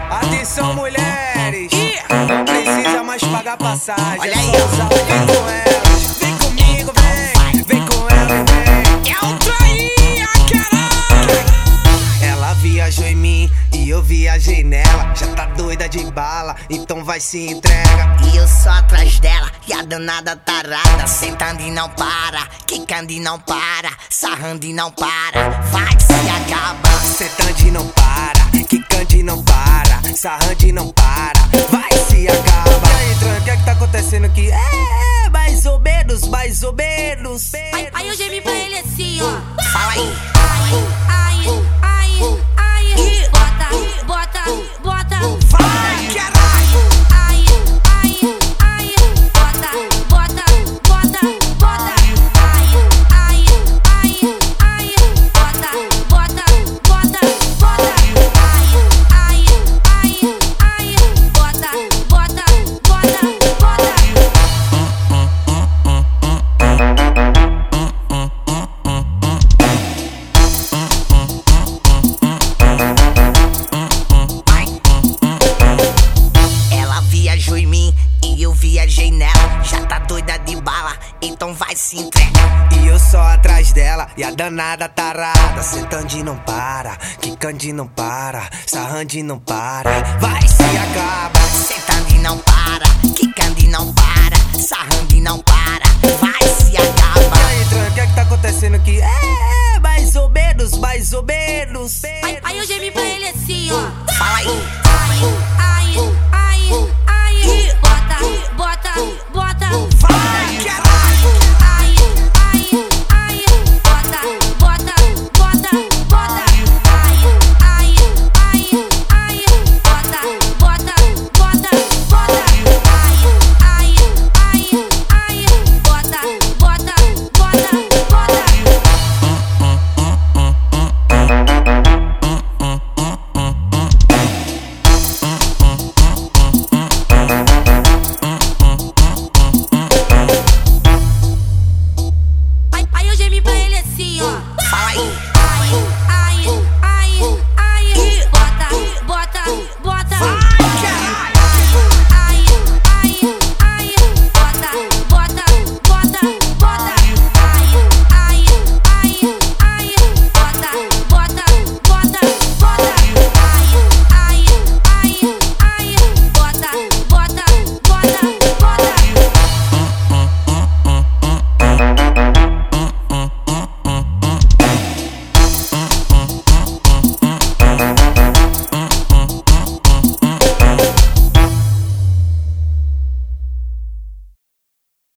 Atenção, mulheres, não precisa mais pagar passagem. Olha é aí, só usar o vem com elas. Vem comigo, vem com ela, vem. É um traía, caralho. Ela viajou em mim e eu viajei nela. Já tá doida de bala, então vai se entrega. E eu só atrás dela, e a danada tarada. Sentando e não para, quicando e não para, sarrando e não para, vai que se acaba. Sentando e não para, quicando e não para, sarrando e não para, vai se acaba. E aí, Tran, o que é que tá acontecendo aqui? Mais ou menos, mais ou menos. Aí eu gemi pra ele assim, ó. Fala aí. Aí, bota, bota. Vai, caralho. Aí, bota, bota. Aí, bota, bota. Ela viajou em mim e eu viajei nela. Já tá doida de bala, então vai se entrega. E eu só atrás dela, e a danada tarada. Sentando e não para, quicando e não para, sarrando e não para, vai se acaba. Sentando e não para, quicando e não para, sarrando e não para, vai se E acaba. aí, Tran, o que é que tá acontecendo aqui? Mais ou menos, mais ou menos. Aí eu gemi pra ele assim, ó. Fala aí.